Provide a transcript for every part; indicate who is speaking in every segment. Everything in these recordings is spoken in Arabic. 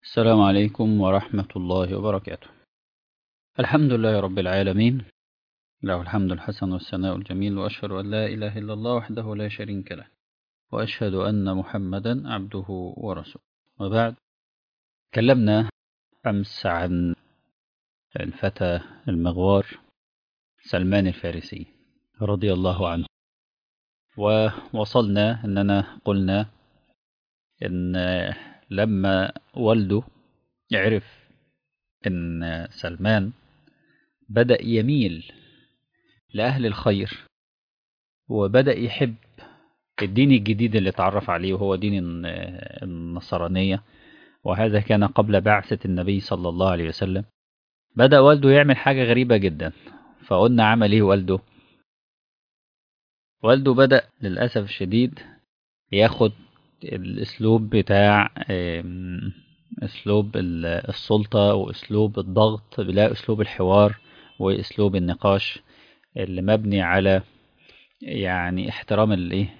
Speaker 1: السلام عليكم ورحمة الله وبركاته. الحمد لله رب العالمين، له الحمد الحسن والثناء الجميل، وأشهد أن لا إله إلا الله وحده لا شريك له، وأشهد أن محمدا عبده ورسوله. وبعد، تكلمنا أمس عن الفتى المغوار سلمان الفارسي رضي الله عنه، ووصلنا أننا قلنا إن لما والده عرف إن سلمان بدأ يميل لأهل الخير وبدأ يحب الدين الجديد اللي اتعرف عليه، وهو دين النصرانية، وهذا كان قبل بعثة النبي صلى الله عليه وسلم. بدأ والده يعمل حاجة غريبة جدا. فقلنا عمل ايه والده؟ والده بدأ للأسف الشديد ياخد الأسلوب بتاع أسلوب السلطة وأسلوب الضغط، لا أسلوب الحوار وأسلوب النقاش اللي مبني على يعني احترام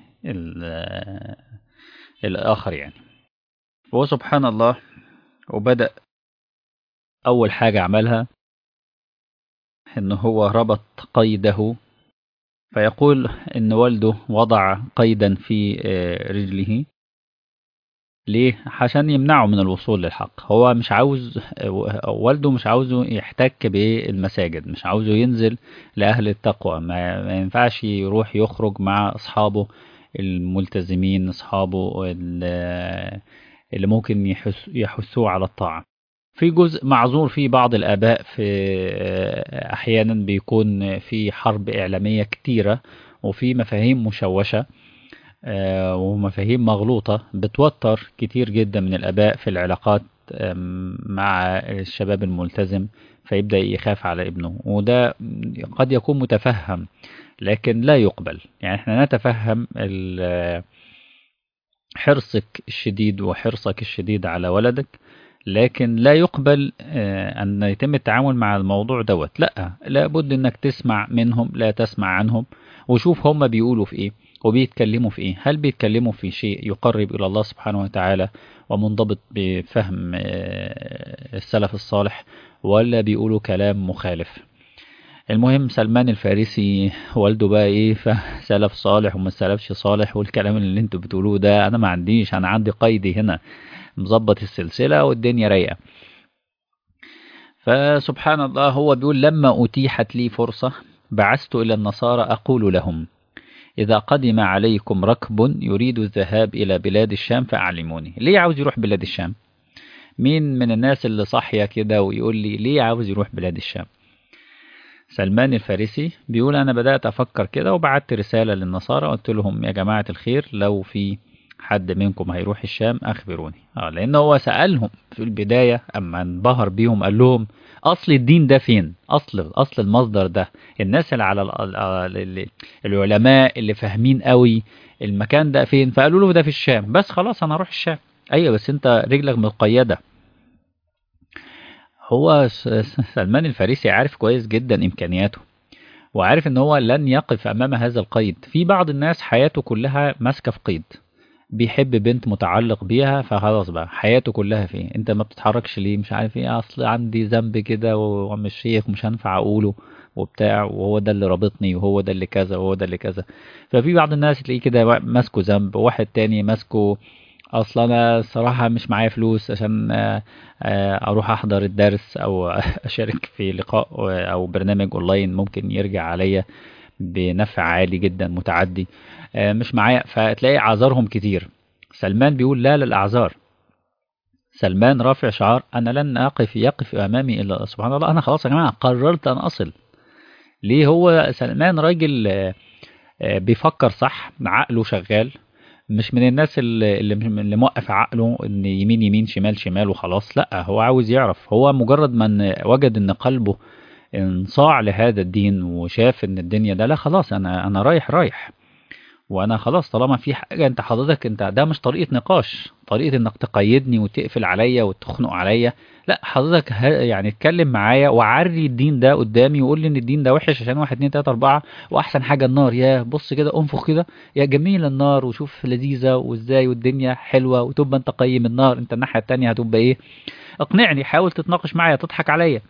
Speaker 1: الآخر يعني. هو سبحان الله، وبدأ أول حاجة عملها إن هو ربط قيده. فيقول إن والده وضع قيدا في رجله. ليه؟ عشان يمنعه من الوصول للحق. هو مش عاوز، والده مش عاوزه يحتك بالمساجد، مش عاوزه ينزل لأهل التقوى. ما ينفعش يروح يخرج مع أصحابه الملتزمين، أصحابه اللي ممكن يحثوه على الطاعة. في جزء معذور فيه بعض الآباء، في أحيانا بيكون في حرب إعلامية كتيرة، وفي مفاهيم مشوشة ومفاهيم مغلوطة بتوتر كتير جدا من الآباء في العلاقات مع الشباب الملتزم، فيبدأ يخاف على ابنه. وده قد يكون متفهم لكن لا يقبل. يعني احنا نتفهم حرصك الشديد وحرصك الشديد على ولدك، لكن لا يقبل أن يتم التعامل مع الموضوع دوت. لا، لابد أنك تسمع منهم لا تسمع عنهم، وشوف هم بيقولوا في إيه وبيتكلموا في إيه. هل بيتكلموا في شيء يقرب إلى الله سبحانه وتعالى ومنضبط بفهم السلف الصالح، ولا بيقولوا كلام مخالف؟ المهم سلمان الفارسي والده بقى ايه، فسلف صالح وما سلفش صالح والكلام اللي انتوا بتقولوه ده انا ما عنديش. انا عندي قيدي هنا مظبط السلسلة والدنيا رايقة. فسبحان الله، هو بيقول لما أتيحت لي فرصة بعثت إلى النصارى أقول لهم إذا قدم عليكم ركب يريد الذهاب إلى بلاد الشام فأعلموني. ليه عاوز يروح بلاد الشام؟ مين من الناس اللي صاحية كده ويقول لي ليه عاوز يروح بلاد الشام؟ سلمان الفارسي بيقول أنا بدأت أفكر كده وبعت رسالة للنصارى قلت لهم يا جماعة الخير، لو في حد منكم هيروح الشام أخبروني. لأن هو سألهم في البداية أما انبهر بيهم، قال لهم أصل الدين ده فين؟ أصل المصدر ده، الناس اللي على العلماء اللي فاهمين قوي المكان ده فين؟ فقالوا له ده في الشام. بس خلاص أنا هروح الشام. أيوة بس أنت رجلك مقيدة. هو سلمان الفارسي عارف كويس جدا إمكانياته، وعارف ان هو لن يقف امام هذا القيد. في بعض الناس حياته كلها ماسكه في قيد، بيحب بنت متعلق بيها فخلاص بقى حياته كلها فيه. انت ما بتتحركش ليه؟ مش عارف ايه، اصل عندي ذنب كده ومش شيخ مش هنفع اقوله وبتاع، وهو ده اللي رابطني وهو ده اللي كذا وهو ده اللي كذا. ففي بعض الناس تلاقيه كده ماسكه ذنب، وواحد تاني ماسكه اصلا انا الصراحه مش معايا فلوس عشان اروح احضر الدرس او اشارك في لقاء او برنامج اونلاين ممكن يرجع عليا بنفع عالي جدا متعدي. مش معايا، فتلاقي اعذارهم كتير. سلمان بيقول لا للاعذار. سلمان رافع شعار انا لن يقف امامي الا سبحان الله. انا خلاص يا جماعه قررت ان اصل. ليه؟ هو سلمان راجل بيفكر صح، عقله شغال، مش من الناس اللي موقف عقله ان يمين يمين شمال شمال وخلاص. لا، هو عاوز يعرف. هو مجرد ما وجد ان قلبه انصاع لهذا الدين وشاف ان الدنيا ده لا خلاص، انا رايح. وانا خلاص طالما في حاجه، انت حضرتك انت ده مش طريقه نقاش، طريقه انك تقيدني وتقفل عليا وتخنق عليا. لا حضرتك يعني اتكلم معايا وعري الدين ده قدامي وقول لي ان الدين ده وحش عشان واحد اتنين تلاته اربعه، واحسن حاجه النار. يا بص كده انفخ كده، يا جميل النار وشوف لذيذه وازاي والدنيا حلوه، وتبقى انت قيم النار، انت الناحيه التانيه هتبقى ايه؟ اقنعني، حاول تتناقش معايا، تضحك عليا.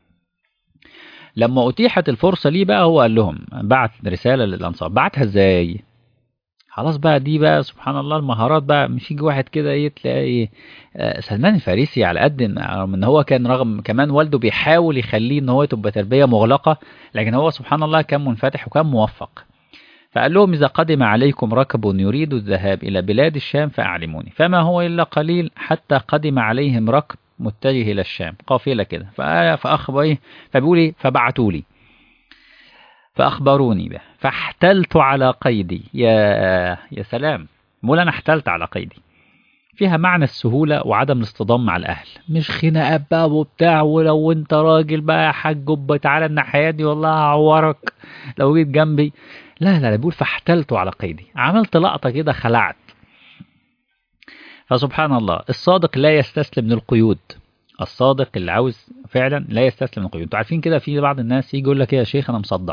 Speaker 1: لما أتيحت الفرصة ليه بقى هو قال لهم، بعت رسالة للأنصار. بعتها ازاي؟ خلاص بقى دي بقى سبحان الله المهارات بقى. مش يجي واحد كده ايه تلاقي ايه، سلمان الفارسي على قد رغم ان هو كان رغم كمان والده بيحاول يخليه ان هو تبقى تربية مغلقة، لكن هو سبحان الله كان منفتح وكان موفق. فقال لهم إذا قدم عليكم ركب يريد الذهاب إلى بلاد الشام فأعلموني. فما هو إلا قليل حتى قدم عليهم ركب متجه إلى الشام، قافلة كده. فأخبر إيه، فبيقول إيه، فبعتوا لي فأخبروني به فاحتلت على قيدي. يا سلام، بقول أنا احتلت على قيدي. فيها معنى السهولة وعدم الاصطدام مع الأهل، مش خناقات بقى وبتاع، ولو أنت راجل بقى يا حاج تعالى الناحية دي والله هعورك لو جيت جنبي. لا لا لا، بيقول فاحتلت على قيدي، عملت لقطة كده خلعت. فسبحان الله الصادق لا يستسلم للقيود. الصادق اللي عاوز فعلا لا يستسلم للقيود. انتوا عارفين كده في بعض الناس يجي يقول لك ايه يا شيخ انا مصدع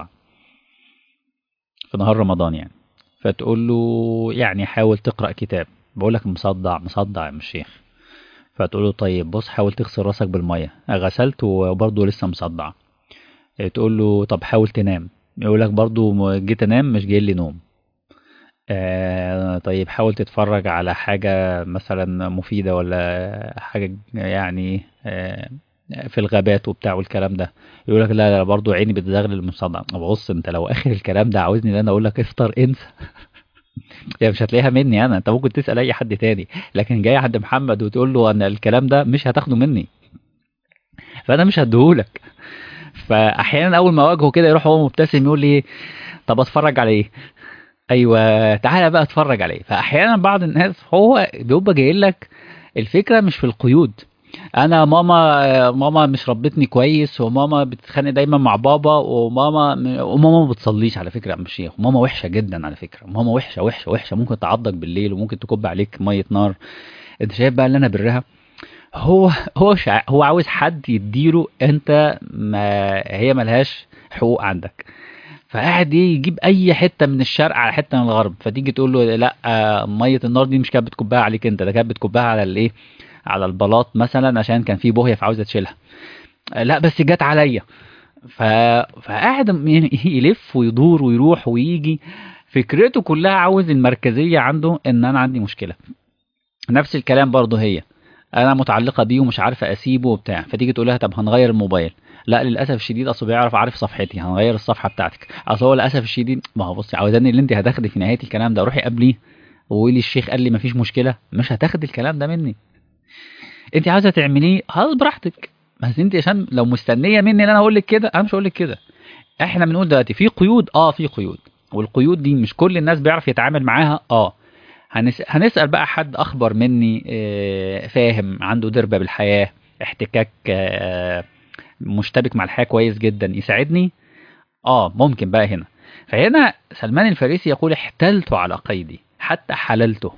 Speaker 1: في نهار رمضان يعني، فتقول له يعني حاول تقرأ كتاب. بقول لك مصدع مصدع يا شيخ. فتقول له طيب بص حاول تغسل راسك بالميه. غسلت وبرضه لسه مصدع. تقول له طب حاول تنام. يقول لك برضه جيت انام مش جاي لي نوم. طيب حاول تتفرج على حاجة مثلا مفيدة ولا حاجة يعني في الغابات وبتاع والكلام ده. يقول لك لا لا برضه عيني بتزغلل من الصدع. بص انت لو اخر الكلام ده عاوزني ان انا اقول لك افطر انسى. يعني مش هتلاقيها مني انا، انت ممكن تسأل اي حد تاني، لكن جاي عند محمد وتقول له ان الكلام ده مش هتاخده مني، فانا مش هديهولك. فاحيانا اول ما اواجهه كده يروح هو مبتسم يقول لي طب اتفرج على ايه؟ ايوه تعالى بقى اتفرج عليه. فاحيانا بعض الناس هو بيبقى جاي لك الفكره مش في القيود. انا ماما مش ربتني كويس، وماما بتتخانق دايما مع بابا، وماما ما بتصليش على فكره يا عم الشيخ، وماما وحشه جدا على فكره، ماما وحشه وحشه وحشه، ممكن تعضك بالليل وممكن تكب عليك ميه نار. انت شايف بقى اللي انا برها؟ هو عاوز حد يديله انت، ما هي ملهاش حقوق عندك. فقاعد ايه يجيب اي حته من الشرق على حته من الغرب، فتيجي تقول له لا ميه النار دي مش كانت بتكبها عليك انت، ده كانت بتكبها على الايه، على البلاط مثلا عشان كان في بوهيه فعاوزه تشيلها. لا بس جت عليا. ف... فقاعد يلف ويدور ويروح ويجي. فكرته كلها عاوز المركزيه عنده ان انا عندي مشكله. نفس الكلام برضه هي، انا متعلقه بيه ومش عارفه اسيبه وبتاع. فتيجي تقول لها طب هنغير الموبايل. لا للاسف الشديد اصله بيعرف عارف صفحتي، هنغير الصفحه بتاعتك. اصل هو للاسف الشديد، ما هو بصي عاوزاني اللي انت هتاخدي في نهايه الكلام ده روحي قبليه وقولي الشيخ قال لي مفيش مشكله. مش هتاخدي الكلام ده مني. انت عاوزه تعمليه خلاص براحتك، بس انت عشان لو مستنيه مني ان انا اقول لك كده انا مش هقول لك كده. احنا بنقول دلوقتي في قيود، في قيود، والقيود دي مش كل الناس بيعرف يتعامل معاها. هنسأل بقى حد أخبر مني، فاهم عنده دربة بالحياة، احتكاك، مشتبك مع الحياة كويس جدا يساعدني. ممكن بقى هنا. فهنا سلمان الفارسي يقول احتلت على قيدي حتى حللته.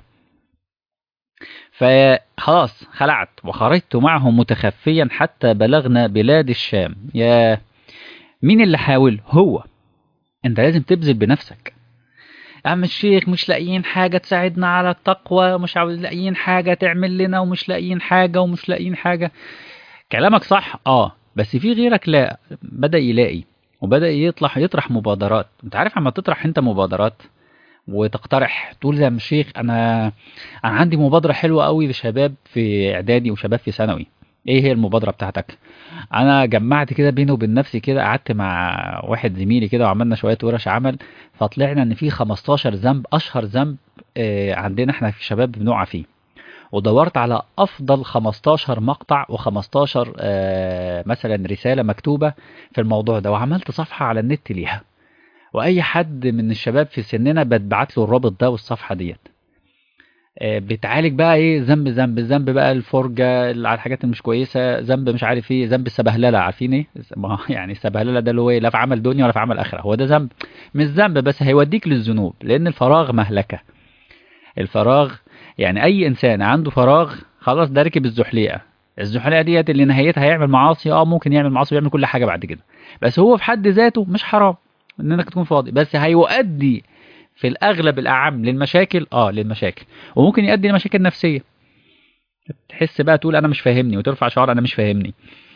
Speaker 1: فخلاص خلعت وخرجت معه متخفيا حتى بلغنا بلاد الشام. يا مين اللي حاول؟ هو. انت لازم تبذل بنفسك. يا عم الشيخ مش لاقيين حاجة تساعدنا على التقوى، مش عاوز لاقيين حاجة تعمل لنا، ومش لاقيين حاجة ومش لاقيين حاجة. كلامك صح بس في غيرك لا بدأ يلاقي، وبدأ يطرح مبادرات. انت عارف اما تطرح انت مبادرات وتقترح تقول يا عم الشيخ انا عندي مبادرة حلوة قوي لشباب في اعدادي وشباب في ثانوي. ايه هي المبادرة بتاعتك؟ انا جمعت كده بيني وبين نفسي كده، قعدت مع واحد زميلي كده وعملنا شويه ورش عمل. فطلعنا ان في 15 ذنب، اشهر ذنب عندنا احنا في شباب بنقع فيه. ودورت على افضل 15 مقطع و15 مثلا رساله مكتوبه في الموضوع ده، وعملت صفحه على النت ليها. واي حد من الشباب في سننا بتبعت له الرابط ده والصفحه ديت. بتعالج بقى ايه، ذنب بقى الفرجه على الحاجات اللي مش كويسه، ذنب مش عارف ايه، ذنب السبهلله. عارفين ايه يعني السبهلله ده اللي هو ايه، لا في عمل دنيا ولا في عمل اخره. هو ده ذنب، مش ذنب بس هيوديك للذنوب، لان الفراغ مهلكه. الفراغ يعني اي انسان عنده فراغ خلاص ده ركب الزحليقه. الزحليقه ديت اللي نهايتها هيعمل معاصي، ممكن يعمل معاصي ويعمل كل حاجه بعد كده. بس هو في حد ذاته مش حرام انك تكون فاضي، بس هيؤدي في الاغلب الاعم للمشاكل. للمشاكل، وممكن يؤدي لمشاكل نفسيه. تحس بقى تقول انا مش فاهمني، وترفع شعار انا مش فاهمني.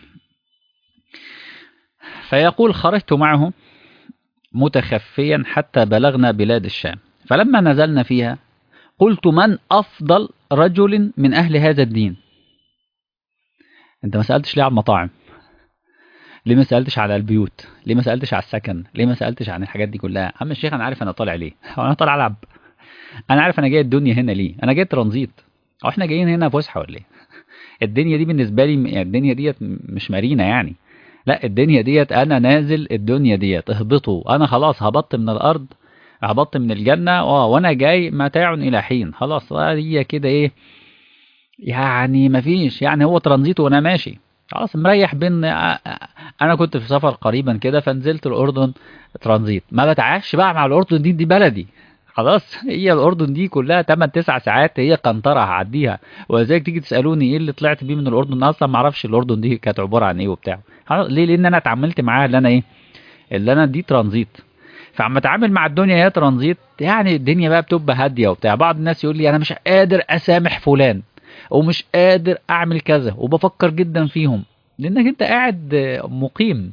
Speaker 1: فيقول خرجت معه متخفيا حتى بلغنا بلاد الشام، فلما نزلنا فيها قلت من أفضل رجل من أهل هذا الدين؟ أنت ما سألتش ليه على المطاعم؟ ليه ما سألتش على البيوت؟ ليه ما سألتش على السكن؟ ليه ما سألتش عن الحاجات دي كلها؟ عم الشيخ أنا عارف أنا طالع ليه، هو أنا طالع ألعب؟ أنا عارف أنا جاي الدنيا هنا ليه، أنا جاي ترانزيت، أو إحنا جايين هنا فسحة ولا إيه؟ الدنيا دي بالنسبة لي يعني الدنيا ديت مش مارينا يعني، لا الدنيا ديت أنا نازل الدنيا ديت اهبطوا، أنا خلاص هبطت من الأرض، هبطت من الجنة وأنا جاي متاع إلى حين، خلاص هي كده إيه يعني، مفيش يعني، هو ترانزيت وانا ماشي خلاص مريح بين انا كنت في سفر قريبا كده فنزلت الاردن ترانزيت، ما بتعاش بقى مع الاردن، دي بلدي خلاص، هي الاردن دي كلها 8 9 ساعات هي قنطره هعديها. ولذلك تيجي تسالوني ايه اللي طلعت بيه من الاردن، أنا اصلا ما اعرفش الاردن دي كانت عباره عن ايه وبتاع، ليه؟ لان انا اتعاملت معاها اللي انا ايه، اللي انا دي ترانزيت. فعم اتعامل مع الدنيا هي ترانزيت، يعني الدنيا بقى بتبقى هاديه وبتاع. بعض الناس يقول لي انا مش قادر اسامح فلان، ومش قادر اعمل كذا، وبفكر جدا فيهم، لانك انت قاعد مقيم،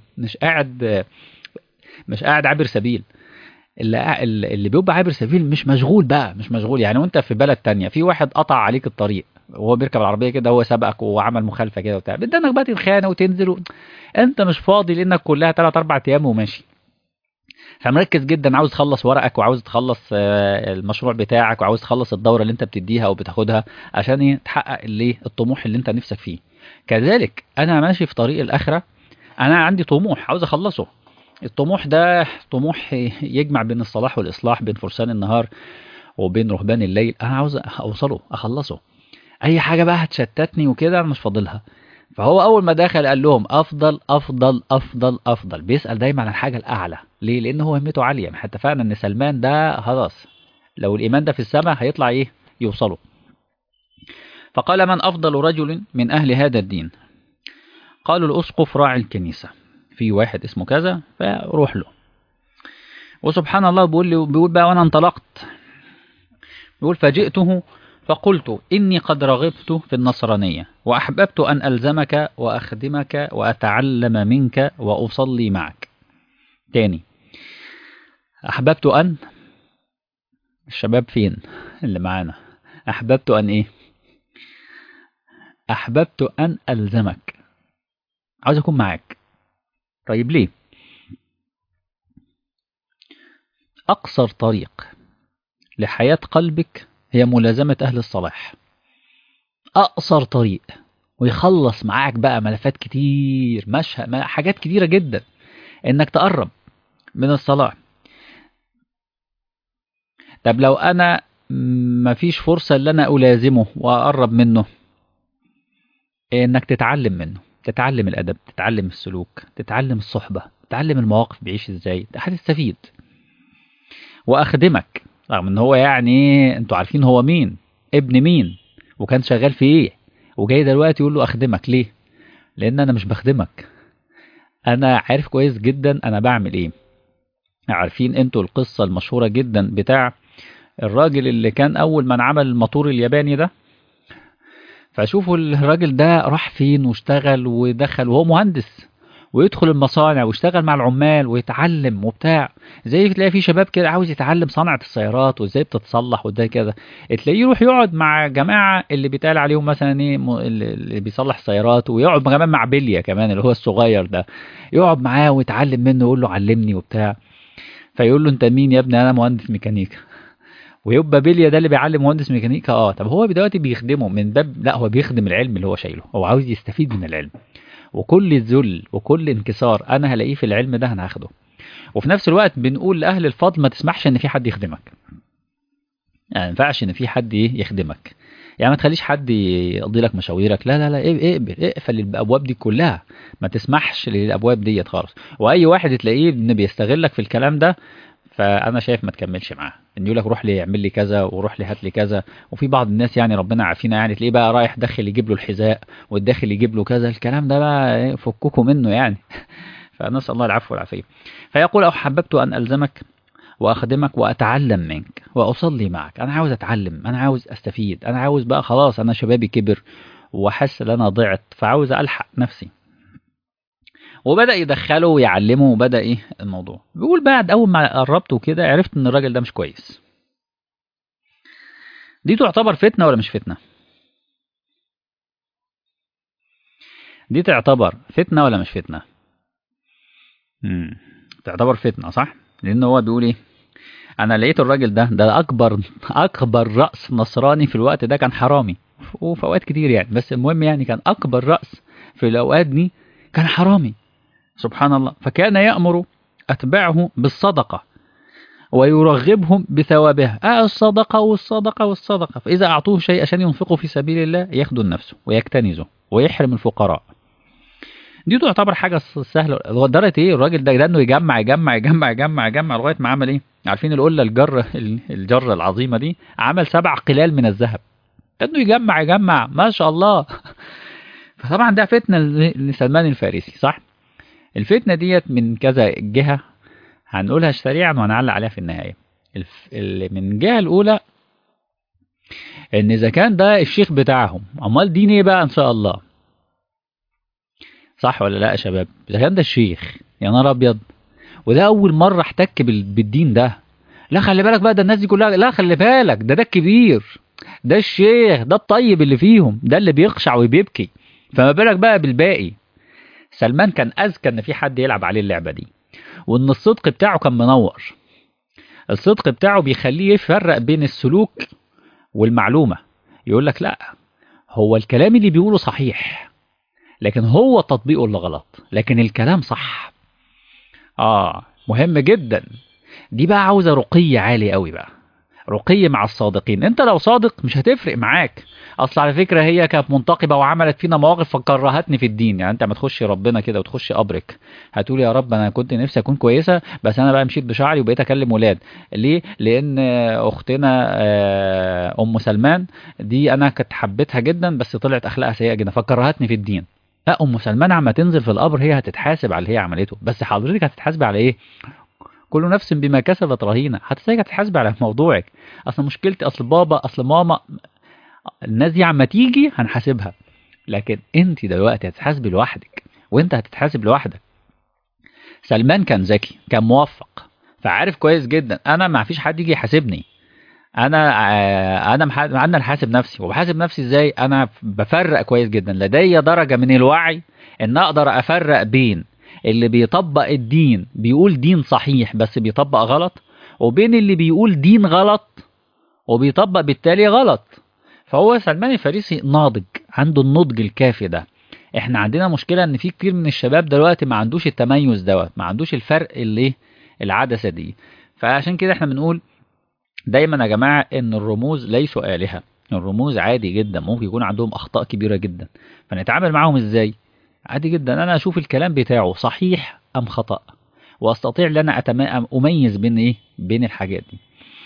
Speaker 1: مش قاعد عابر سبيل. اللي بيبقى عابر سبيل مش مشغول بقى، مش مشغول يعني، وانت في بلد تانية في واحد قطع عليك الطريق وهو بيركب العربيه كده، هو سبقك وعمل مخالفه كده وبتاع، بدك بقى تتخانق وتنزل انت مش فاضي لانك كلها 3 4 ايام وماشي. فمركز جدا، عاوز تخلص ورقك، وعاوز تخلص المشروع بتاعك، وعاوز تخلص الدورة اللي انت بتديها او بتاخدها عشان ايه، تحقق الايه الطموح اللي انت نفسك فيه. كذلك انا ماشي في طريق الاخرة، انا عندي طموح عاوز اخلصه. الطموح ده طموح يجمع بين الصلاح والاصلاح، بين فرسان النهار وبين رهبان الليل، انا عاوز اوصله اخلصه. اي حاجة بقى هتشتتني وكده انا مش فاضلها. فهو اول ما دخل قال لهم افضل افضل افضل افضل، بيسأل دايما عن الحاجة الاعلى. ليه؟ لان هو همته عالية. احنا اتفقنا ان سلمان ده خلاص لو الايمان ده في السماء هيطلع ايه، يوصله. فقال من افضل رجل من اهل هذا الدين؟ قالوا الاسقف راعي الكنيسة، في واحد اسمه كذا فروح له. وسبحان الله بيقول بقى وانا انطلقت، يقول فجئته فقلت إني قد رغبت في النصرانية وأحببت أن ألزمك وأخدمك وأتعلم منك وأصلي معك. تاني، أحببت أن، الشباب فين اللي معانا؟ أحببت أن إيه؟ أحببت أن ألزمك، عاوز أكون معاك. طيب ليه؟ أقصر طريق لحياة قلبك هي ملازمة أهل الصلاح، أقصر طريق، ويخلص معاك بقى ملفات كتير، حاجات كتيرة جدا إنك تقرب من الصلاح. طب لو أنا مفيش فرصة إن أنا ألازمه وأقرب منه، إنك تتعلم منه، تتعلم الأدب، تتعلم السلوك، تتعلم الصحبة، تتعلم المواقف بيعيش إزاي، هتستفيد. وأخدمك، رغم إن هو يعني أنتوا عارفين هو مين، ابن مين، وكان شغال في إيه، وجاي دلوقتي يقول له أخدمك ليه؟ لأن أنا مش بخدمك، أنا عارف كويس جدا أنا بعمل إيه. عارفين أنتوا القصة المشهورة جدا بتاع الراجل اللي كان أول من عمل الموتور الياباني ده؟ فشوفوا الراجل ده راح فين واشتغل ودخل وهو مهندس، ويدخل المصانع ويشتغل مع العمال ويتعلم وبتاع. زي تلاقي في شباب كده عاوز يتعلم صنعة السيارات وازاي بتتصلح وازاي كده، تلاقيه يروح يقعد مع جماعة اللي بيتقال عليهم مثلا ايه اللي بيصلح السيارات، ويقعد كمان مع بلية كمان اللي هو الصغير ده، يقعد معاه ويتعلم منه ويقول له علمني وبتاع. فيقول له انت مين يا ابني؟ انا مهندس ميكانيكا. ويبقى بيليا ده اللي بيعلم مهندس ميكانيكا. طب هو دلوقتي بيخدمه من باب، لا هو بيخدم العلم اللي هو شايله، هو عاوز يستفيد من العلم. وكل ذل وكل انكسار انا هلاقيه في العلم ده انا هاخده. وفي نفس الوقت بنقول لاهل الفضل ما تسمحش ان في حد يخدمك، يعني ما ينفعش ان في حد يخدمك، يعني ما تخليش حد يقضي لك مشاويرك، لا لا لا، اقفل الابواب دي كلها، ما تسمحش للابواب ديت خالص. واي واحد تلاقيه ان بيستغلك في الكلام ده، فانا شايف ما تكملش معاه، ان يقول لك روح لي اعمل لي كذا وروح لي هات لي كذا. وفي بعض الناس يعني ربنا عافينا، يعني تلاقيه بقى رايح داخل يجيب له الحذاء والداخل يجيب له كذا، الكلام ده بقى فككوا منه يعني. فنسال الله العفو والعافيه. فيقول او حببت ان الزمك واخدمك واتعلم منك واصلي معك. انا عاوز اتعلم، انا عاوز استفيد، انا عاوز بقى خلاص، انا شبابي كبر وحس ان انا ضعت، فعاوز الحق نفسي. وبدأ يدخله ويعلمه، وبدأ ايه الموضوع. بيقول بعد اول ما قربت وكده عرفت ان الراجل ده مش كويس. دي تعتبر فتنة ولا مش فتنة؟ دي تعتبر فتنة ولا مش فتنة؟ امم تعتبر فتنة صح؟ لان هو بيقول ايه، انا لقيت الراجل ده اكبر رأس نصراني في الوقت ده، كان حرامي وفي اوقات كتير يعني، بس المهم يعني كان اكبر رأس في الاوقات دي كان حرامي. سبحان الله. فكان يأمر اتباعه بالصدقة ويرغبهم بثوابها. الصدقة والصدقة والصدقة. فإذا أعطوه شيء عشان ينفقه في سبيل الله ياخده لنفسه ويكتنزه ويحرم الفقراء. دي تعتبر حاجة سهلة. هو درجة إيه الراجل ده إنه يجمع يجمع يجمع يجمع يجمع لغاية ما عمل إيه؟ عارفين القلة الجرة العظيمة دي؟ عمل 7 قلال من الذهب. إنه يجمع يجمع ما شاء الله. فطبعا ده فتنة لسلمان الفارسي صح؟ الفتنة ديت من كذا جهة، هنقولها سريعا وهنعلق عليها في النهاية. من الجهة الأولى إن إذا كان ده الشيخ بتاعهم، أمال دين إيه بقى إن شاء الله؟ صح ولا لا يا شباب؟ إذا كان ده الشيخ يا نهار أبيض، وده أول مرة احتك بالدين ده، لا خلي بالك بقى، ده الناس دي كلها، لا خلي بالك، ده الكبير، ده الشيخ، ده الطيب اللي فيهم، ده اللي بيخشع وبيبكي، فما بالك بقى بالباقي. سلمان كان أذكى إن في حد يلعب عليه اللعبة دي، وإن الصدق بتاعه كان منور. الصدق بتاعه بيخليه يفرق بين السلوك والمعلومة. يقول لك لا، هو الكلام اللي بيقوله صحيح لكن هو تطبيقه اللي غلط، لكن الكلام صح. مهم جدا. دي بقى عاوزة رقي عالي قوي بقى، رقي مع الصادقين. انت لو صادق مش هتفرق معاك. اصل على فكرة هي كانت منتقبة وعملت فينا مواقف فكرهتني في الدين. يعني انت ما تخش ربنا كده وتخش قبرك هتقول يا رب انا كنت نفسي اكون كويسة، بس انا بقى مشيت بشعري وبقيت اكلم ولاد. ليه؟ لان اختنا ام سلمان دي انا كنت حبيتها جدا بس طلعت اخلاقها سيئة جدا فكرهتني في الدين. لا، ام سلمان عما تنزل في القبر هي هتتحاسب على اللي هي عملته، بس حضرتك هتتحاسب على ايه؟ كل نفس بما كسبت رهينة. حضرتك هتتحاسب على موضوعك. اصل مشكلتي، اصل بابا، اصل ماما، الناس دي عما تيجي هنحاسبها، لكن انت دلوقتي هتتحاسبي لوحدك، وانت هتتحاسب لوحدك. سلمان كان ذكي، كان موفق، فعارف كويس جدا انا ما فيش حد يجي يحاسبني. انا اللي حاسب نفسي. وبحاسب نفسي ازاي؟ انا بفرق كويس جدا، لدي درجة من الوعي ان اقدر افرق بين اللي بيطبق الدين بيقول دين صحيح بس بيطبق غلط، وبين اللي بيقول دين غلط وبيطبق بالتالي غلط. فهو سلمان الفارسي ناضج، عنده النضج الكافي ده. احنا عندنا مشكلة ان في كتير من الشباب دلوقتي ما عندوش التميز دوت، ما عندوش الفرق اللي العدسة دي. فعشان كده احنا بنقول دايما يا جماعة ان الرموز ليسوا آلهة. الرموز عادي جدا ممكن يكون عندهم اخطاء كبيرة جدا، فنتعامل معاهم ازاي؟ عادي جدا انا اشوف الكلام بتاعه صحيح ام خطأ، واستطيع ان انا اميز بين ايه، بين الحاجات دي.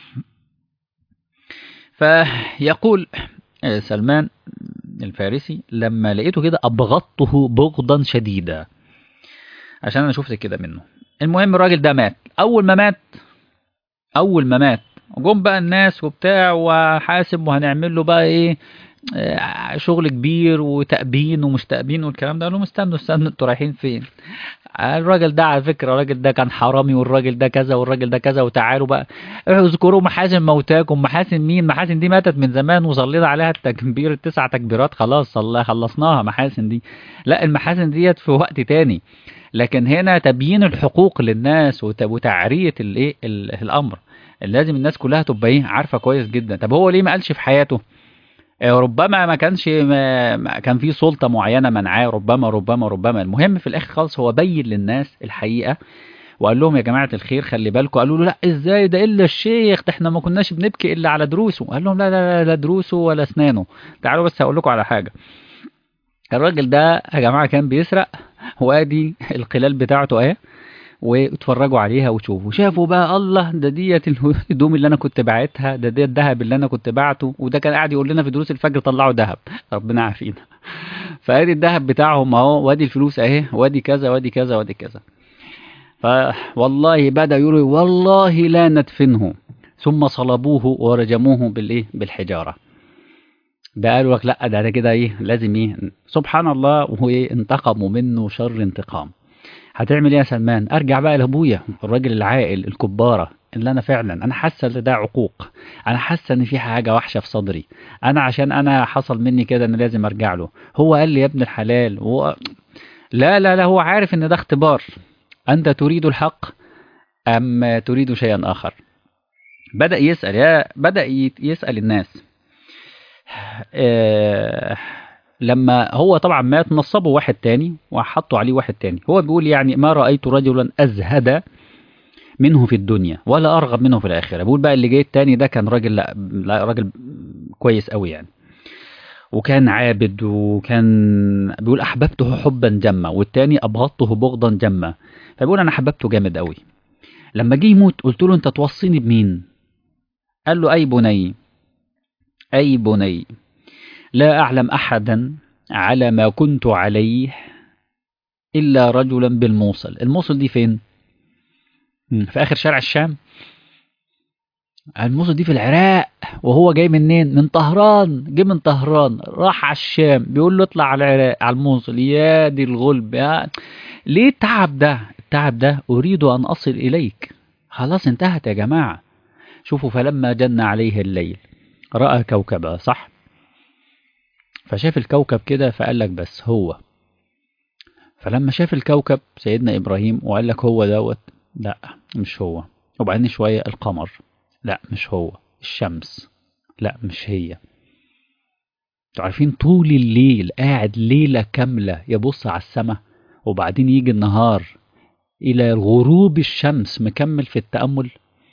Speaker 1: فيقول سلمان الفارسي لما لقيته كده ابغضته بغضا شديدا، عشان انا شفت كده منه. المهم الراجل ده مات. اول ما مات جم بقى الناس وبتاع وحاسب وهنعمل له بقى ايه، شغل كبير وتأبين ومش تأبين والكلام ده. قال لهم استنوا استنوا، انتوا رايحين فين؟ الراجل ده على فكرة الراجل ده كان حرامي، والراجل ده كذا، والراجل ده كذا، وتعالوا بقى اذكروا محاسن موتاكم. محاسن مين؟ محاسن دي ماتت من زمان وصلينا عليها التكبير ال9 تكبيرات خلاص خلصناها. محاسن دي لا، المحاسن ديت في وقت تاني، لكن هنا تبيين الحقوق للناس وتعرية الايه الامر. لازم الناس كلها تبقى ايه عارفة كويس جدا. طب هو ليه ما قالش في حياته؟ ربما ما كانش كان في سلطة معينة منعاه، ربما. المهم في الآخر خالص هو بين للناس الحقيقة وقال لهم يا جماعة الخير خلي بالكم. قالوا له لا ازاي ده إلا الشيخ، ده احنا ما كناش بنبكي إلا على دروسه. قال لهم لا لا لا, لا دروسه ولا أسنانه. تعالوا بس هقول لكم على حاجة. الراجل ده يا جماعة كان بيسرق، وادي القلال بتاعته اهي، واتفرجوا عليها وشوفوا، شافوا بقى الله ده ديت الهدوم اللي انا كنت باعتها، ده الذهب اللي انا كنت باعته. وده كان قاعد يقول لنا في دروس الفجر طلعوا ذهب، ربنا عافينا. فادي الذهب بتاعهم اهو، وادي الفلوس اهي، وادي كذا وادي كذا وادي كذا.
Speaker 2: فوالله بدأ يقولوا والله لا ندفنه، ثم صلبوه ورجموه بالايه بالحجارة. ده قالوا لك لا ده كده ايه لازم ايه، سبحان الله، وايه انتقموا منه شر انتقام. هتعمل ايه يا سلمان؟ ارجع بقى لابويا الراجل العاقل الكبارة اللي انا فعلا انا حاسه ان ده عقوق، انا حاسه ان في حاجه وحشه في صدري، انا عشان انا حصل مني كده انا لازم ارجع له. هو قال لي يا ابن الحلال لا لا لا، هو عارف ان ده اختبار، انت تريد الحق ام تريد شيئا اخر. بدأ يسأل يسأل الناس. آه لما هو طبعا مات نصبوا واحد تاني وحطوا عليه واحد تاني. هو بيقول يعني ما رأيت رجلا أزهد منه في الدنيا ولا أرغب منه في الآخرة. بيقول بقى اللي جاي التاني ده كان راجل، لا راجل كويس قوي يعني، وكان عابد، وكان بيقول أحببته حبا جما، والتاني أبغضته بغضا جما. فبيقول أنا حببته جامد قوي. لما جه يموت قلت له أنت توصيني بمين؟ قال له أي بني، أي بني، لا أعلم أحدا على ما كنت عليه إلا رجلا بالموصل. الموصل دي فين؟ في آخر شارع الشام. الموصل دي في العراق، وهو جاي منين؟ من طهران. جه من طهران راح على الشام، بيقول له اطلع على العراق على الموصل. يا دي الغلب يا. ليه التعب ده؟ التعب ده أريد أن أصل إليك. خلاص انتهت يا جماعة. شوفوا فلما جن عليه الليل رأى كوكبا، صح؟ فشاف الكوكب كده فقال لك بس هو. فلما شاف الكوكب سيدنا إبراهيم وقال لك هو دوت، لا مش هو. وبعدين شوية القمر، لا مش هو. الشمس، لا مش هي. انتوا عارفين طول الليل قاعد ليلة كاملة يبص على السماء، وبعدين يجي النهار إلى غروب الشمس مكمل في التأمل.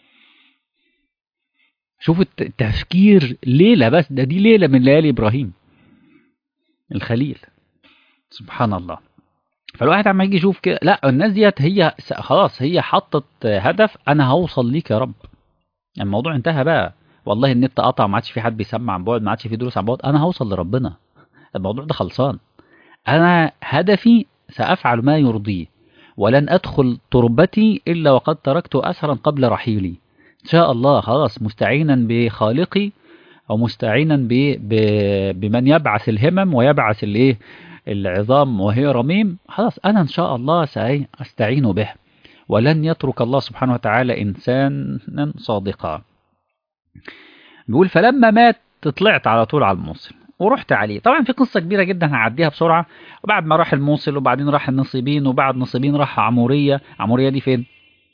Speaker 2: شوفوا التفكير ليلة بس، دي ليلة من ليالي إبراهيم الخليل. سبحان الله. فالواحد عم يجي يشوف كده، لا الناس ديت هي خلاص هي حطت هدف، انا هوصل ليك يا رب. الموضوع انتهى بقى. والله النت قطع، ما عادش في حد بيسمع عن بعد، ما عادش في دروس عن بعد، انا هوصل لربنا. الموضوع ده خلصان. انا هدفي سافعل ما يرضيه، ولن ادخل تربتي الا وقد تركت اثرا قبل رحيلي. ان شاء الله خلاص مستعينا بخالقي، او مستعينا بمن يبعث الهمم ويبعث الايه العظام وهي رميم. خلاص انا ان شاء الله ساستعين به، ولن يترك الله سبحانه وتعالى انسانا صادقا. بيقول فلما مات طلعت على طول على الموصل ورحت عليه. طبعا في قصة كبيرة جدا هعديها بسرعة. وبعد ما راح الموصل وبعدين راح النصيبين، وبعد نصيبين راح عمورية. عمورية دي فين؟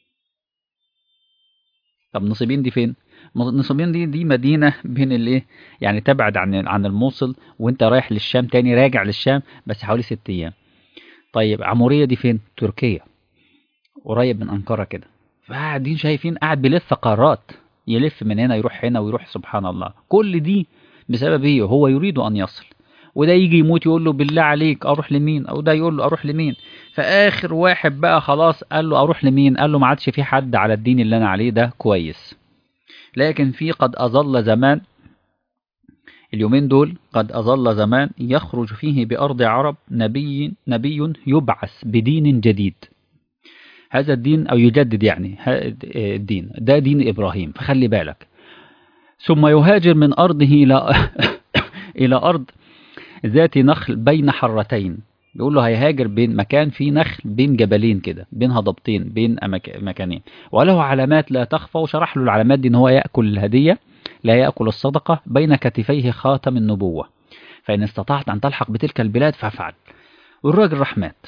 Speaker 2: طب نصيبين دي فين؟ نصيبين دي مدينة بين الايه، يعني تبعد عن الموصل، وانت رايح للشام تاني راجع للشام بس حوالي 6 ايام. طيب عمورية دي فين؟ تركيا، قريب من أنقرة كده. فقاعدين شايفين قاعد بيلف قارات، يلف من هنا يروح هنا ويروح. سبحان الله. كل دي بسبب ايه؟ هو يريد أن يصل. وده يجي يموت يقول له بالله عليك أروح لمين، أو ده يقول له أروح لمين. فآخر واحد بقى خلاص قال له أروح لمين؟ قال له ما عادش في حد على الدين اللي أنا عليه ده كويس، لكن في قد أظل زمان، اليومين دول قد أظل زمان يخرج فيه بأرض عرب نبي يبعث بدين جديد. هذا الدين أو يجدد يعني الدين ده دين إبراهيم، فخلي بالك. ثم يهاجر من أرضه إلى إلى أرض ذات نخل بين حرتين. بيقول له هيهاجر بين مكان فيه نخل بين جبلين كده، بين هضبتين، بين مكانين، وله علامات لا تخفى. وشرح له العلامات دي ان هو يأكل الهدية لا يأكل الصدقة، بين كتفيه خاتم النبوة، فإن استطعت أن تلحق بتلك البلاد فافعل. والراجل راح مات.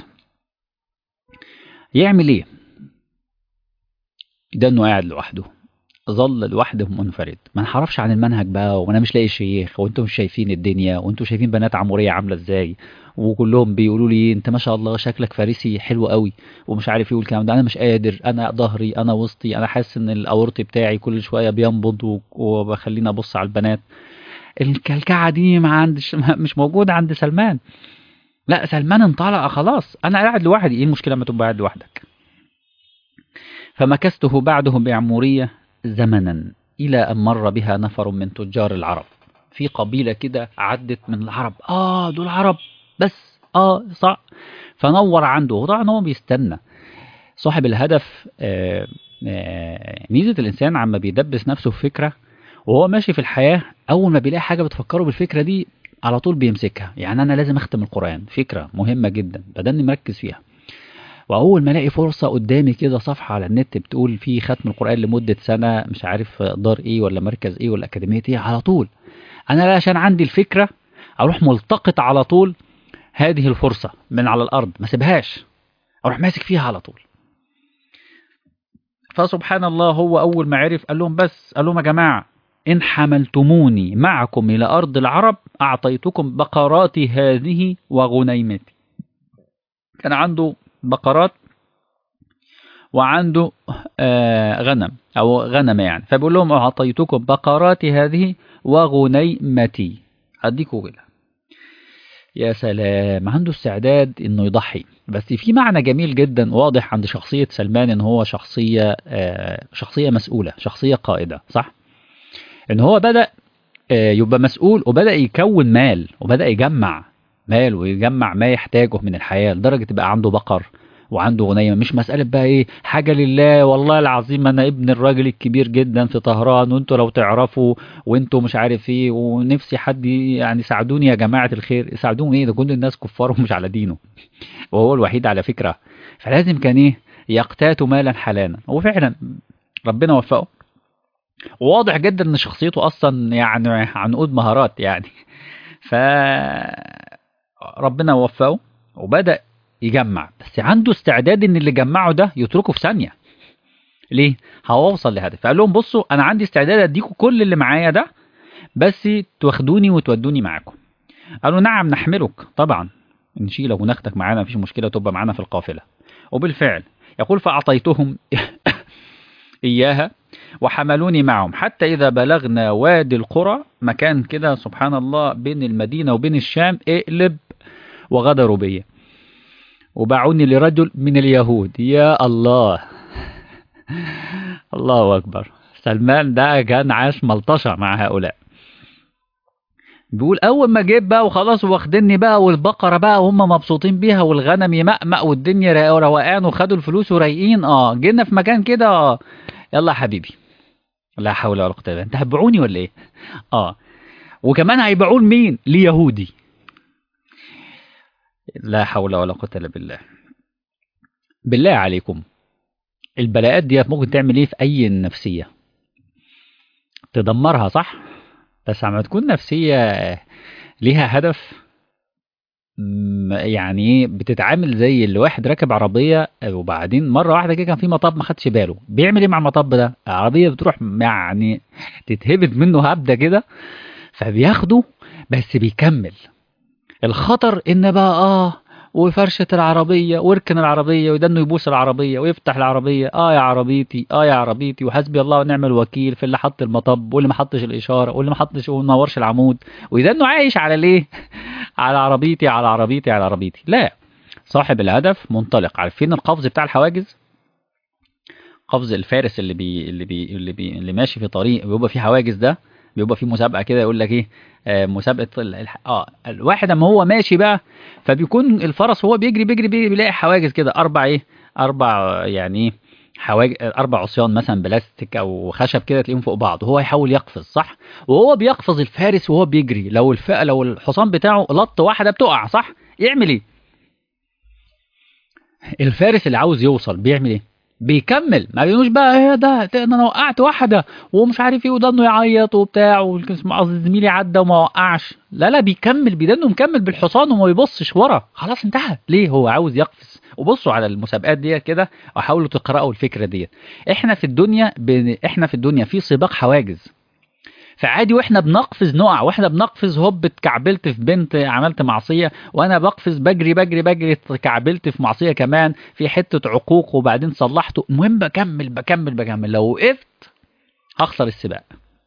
Speaker 2: يعمل ايه؟ ده انه قاعد لوحده، ظل لوحده منفرد، ما انحرفش عن المنهج بقى، وانا مش لاقي شيخ، وانتم مش شايفين الدنيا، وانتم شايفين بنات عمورية عاملة ازاي، وكلهم بيقولوا لي انت ما شاء الله شكلك فارسي حلو قوي، ومش عارف يقول الكلام ده. انا مش قادر، انا ظهري، انا وسطي، انا حاسس ان الاورطي بتاعي كل شوية بينبض وبخليني ابص على البنات. الكلكعة دي ما عندش مش موجودة عند سلمان. لا سلمان انطلق خلاص، انا قاعد لوحدي، ايه المشكلة ما تبقى قاعد لوحدك؟ فمكثته بعده بعمورية زمنا إلى أن مر بها نفر من تجار العرب. في قبيلة كده عدت من العرب، دول عرب بس، صح. فنور عنده، وطبعا هو بيستنى. صاحب الهدف ميزة الإنسان عما بيدبس نفسه في فكرة وهو ماشي في الحياة، أول ما بيلاقي حاجة بتفكره بالفكرة دي على طول بيمسكها. يعني أنا لازم أختم القرآن، فكرة مهمة جدا بدأني مركز فيها، وأول ما ألاقي فرصة قدامي كده صفحة على النت بتقول في ختم القرآن لمدة سنة، مش عارف دار إيه ولا مركز إيه ولا أكاديمية إيه، على طول أنا عشان عندي الفكرة أروح ملتقط على طول هذه الفرصة من على الأرض، ما سيبهاش، أروح ماسك فيها على طول. فسبحان الله، هو أول ما عرف قال لهم بس، قال لهم يا جماعة إن حملتموني معكم إلى أرض العرب أعطيتكم بقراتي هذه وغنيمتي. كان عنده بقرات وعنده غنم أو غنم يعني، فبيقول لهم أعطيتكم بقراتي هذه وغنيمتي، أديكوا كده. يا سلام، عنده استعداد إنه يضحي. بس في معنى جميل جدا واضح عند شخصية سلمان، إن هو شخصية مسؤولة، شخصية قائدة، صح؟ إن هو بدأ يبقى مسؤول، وبدأ يكون مال، وبدأ يجمع مال ويجمع ما يحتاجه من الحياة، لدرجة يبقى عنده بقر وعنده غنيمة. مش مسألة بقى ايه حاجة لله، والله العظيم انا ابن الراجل الكبير جدا في طهران وانتوا لو تعرفوا وانتوا مش عارف ايه، ونفسي حد يعني ساعدوني يا جماعة الخير. ساعدوني ايه؟ ده كل الناس كفار ومش على دينه، وهو الوحيد على فكرة. فلازم كان ايه؟ يقتات مالا حلالا. وفعلا ربنا وفقه، وواضح جدا ان شخصيته اصلا يعني عنقود مهارات يعني. فربنا وفقه وبدأ يجمع، بس عنده استعداد ان اللي جمعه ده يتركه في ثانية. ليه؟ هوصل لهدف. فقال لهم بصوا انا عندي استعداد اديكم كل اللي معايا ده، بس تاخدوني وتودوني معاكم. قالوا نعم نحملك، طبعا نشيلك وناخدك معانا، مفيش مشكلة، تبقى معانا في القافلة. وبالفعل يقول فأعطيتهم إياها وحملوني معهم حتى إذا بلغنا وادي القرى، مكان كده سبحان الله بين المدينة وبين الشام، اقلب وغدروا بي وباعوني لرجل من اليهود. يا الله، الله أكبر. سلمان ده كان عاش ملطشة مع هؤلاء. بيقول أول ما جيت بقى وخلاص واخدني بقى، والبقرة بقى وهم مبسوطين بيها، والغنم يمأمأ والدنيا روقان، وخدوا الفلوس ورايقين. جينا في مكان كده، يلا يا حبيبي، لا حول ولا قوة الا بالله، انت هتبيعوني ولا ايه؟ وكمان هيبيعون مين؟ ليهودي. لا حول ولا قوة الا بالله. بالله عليكم، البلاءات دي ممكن تعمل ايه في اي نفسية؟ تدمرها، صح؟ بس لما تكون نفسية ليها هدف، يعني ايه، بتتعامل زي اللي واحد راكب عربية وبعدين مرة واحدة كده كان في مطب ما خدش باله، بيعمل ايه مع المطب ده؟ العربية بتروح يعني تتهبط منه هبدة كده، فبياخده بس بيكمل. الخطر ان بقى وفرشة العربية واركن العربية وده انه يبوس العربية ويفتح العربية، يا عربيتي، يا عربيتي، وحسبي الله ونعم الوكيل في اللي حط المطب واللي ما حطش الاشارة واللي ما حطش وما نورش العمود، وده انه عايش على ليه؟ على عربيتي على عربيتي على عربيتي. لا، صاحب الهدف منطلق. عارفين القفز بتاع الحواجز؟ قفز الفارس اللي ماشي في طريق بيبقى فيه حواجز، ده بيبقى فيه مسابقة كده، يقول لك ايه، مسابقة الواحد اما هو ماشي بقى، فبيكون الفرس وهو بيجري بيلاقي حواجز كده، اربع يعني ايه حواجز، 4 عصيان مثلا بلاستيك او خشب كده تلاقيهم فوق بعض، وهو يحاول يقفز، صح؟ وهو بيقفز الفارس وهو بيجري، لو الحصان بتاعه لط واحدة بتقع، صح؟ يعمل ايه؟ الفارس اللي عاوز يوصل بيعمل ايه؟ بيكمل، ما بيقولوش بقى ايه ده انا وقعت واحده ومش عارف ايه، وده انه يعيط وبتاع، قصدي زميلي عدى وما وقعش، لا بيكمل، بيدنه مكمل بالحصان وما بيبصش ورا، خلاص انتهى. ليه؟ هو عاوز يقفز. وبصوا على المسابقات دي كده وحاولوا تقرأوا الفكره دي. احنا في الدنيا في سباق حواجز، فعادي واحنا بنقفز نقع، واحنا بنقفز هوب اتكعبلت في بنت عملت معصية، وانا بقفز بجري اتكعبلت في معصية كمان في حتة عقوق وبعدين صلحته. المهم بكمل، لو وقفت هخسر السباق.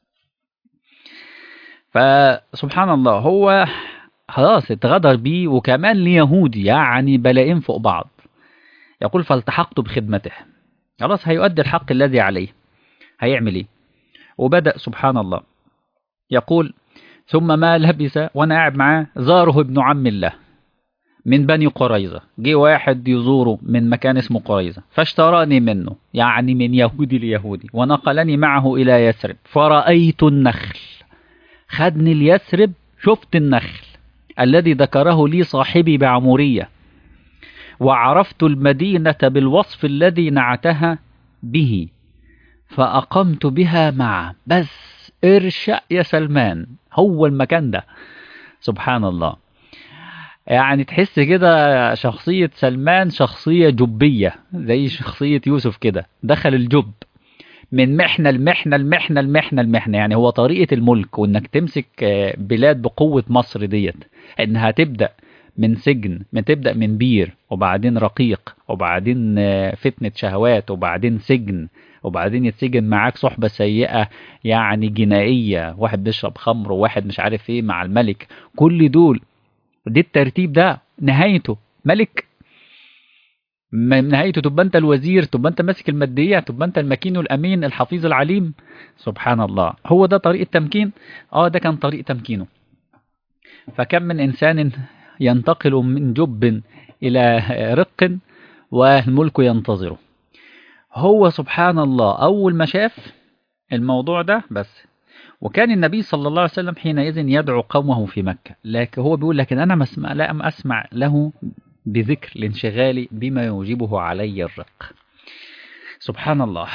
Speaker 2: فسبحان الله، هو خلاص اتغدر بيه، وكمان ليهودي، يعني بلاءين فوق بعض. يقول فالتحقت بخدمته، خلاص هيؤدي الحق الذي عليه، هيعمل ايه؟ وبدأ سبحان الله يقول ثم ما لبث وانا قاعد معاه زاره ابن عم الله، من بني قريظة، جه واحد يزوره من مكان اسمه قريظة فاشتراني منه، يعني من يهودي ليهودي، ونقلني معه إلى يثرب فرأيت النخل. خدني اليثرب، شفت النخل الذي ذكره لي صاحبي بعمورية، وعرفت المدينة بالوصف الذي نعتها به، فأقمت بها معه. بس ارشأ يا سلمان، هو المكان ده. سبحان الله. يعني تحس كده شخصية سلمان شخصية جبية زي شخصية يوسف كده، دخل الجب من محنة المحنة المحنة المحنة المحنة. يعني هو طريقة الملك وانك تمسك بلاد بقوة مصر ديت، انها تبدأ من سجن، تبدأ من بير، وبعدين رقيق، وبعدين فتنة شهوات، وبعدين سجن، وبعدين يتسجن معاك صحبة سيئة يعني جنائية، واحد بيشرب خمر وواحد مش عارف ايه مع الملك. كل دول دي الترتيب ده نهايته ملك. نهايته تبقى انت الوزير، تبقى انت ماسك المادية، تبقى انت المكين الامين الحفيظ العليم. سبحان الله. هو ده طريق التمكين. ده كان طريق تمكينه. فكم من انسان ينتقل من جب الى رق والملك ينتظره. هو سبحان الله اول ما شاف الموضوع ده بس. وكان النبي صلى الله عليه وسلم حينئذ يدعو قومه في مكة، لكن هو بيقول لكن أنا لا أسمع له بذكر لانشغالي بما يوجبه علي الرق. سبحان الله.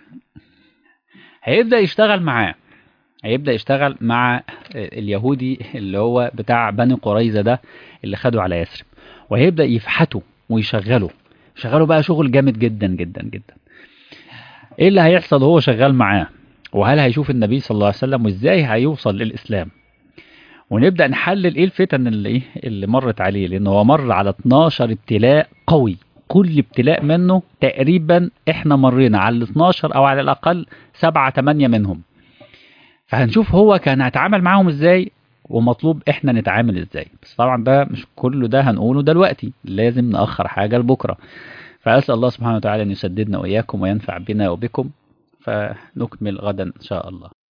Speaker 2: هيبدأ يشتغل معاه، هيبدأ يشتغل مع اليهودي اللي هو بتاع بني قريظة ده اللي خدوا على يثرب، وهيبدأ يفحته ويشغله. شغله بقى شغل جامد جدا جدا جدا. ايه اللي هيحصل وهو شغال معاه؟ وهل هيشوف النبي صلى الله عليه وسلم وازاي هيوصل للإسلام؟ ونبدأ نحلل ايه الفتن اللي مرت عليه، لانه هو مر على 12 ابتلاء قوي. كل ابتلاء منه تقريبا احنا مرينا على ال 12 او على الاقل 7-8 منهم. فهنشوف هو كان هيتعامل معاهم ازاي، ومطلوب احنا نتعامل ازاي. بس طبعا ده مش كله ده هنقوله دلوقتي، لازم نأخر حاجة لبكرة. فأسأل الله سبحانه وتعالى أن يسددنا وإياكم وينفع بنا وبكم، فنكمل غدا إن شاء الله.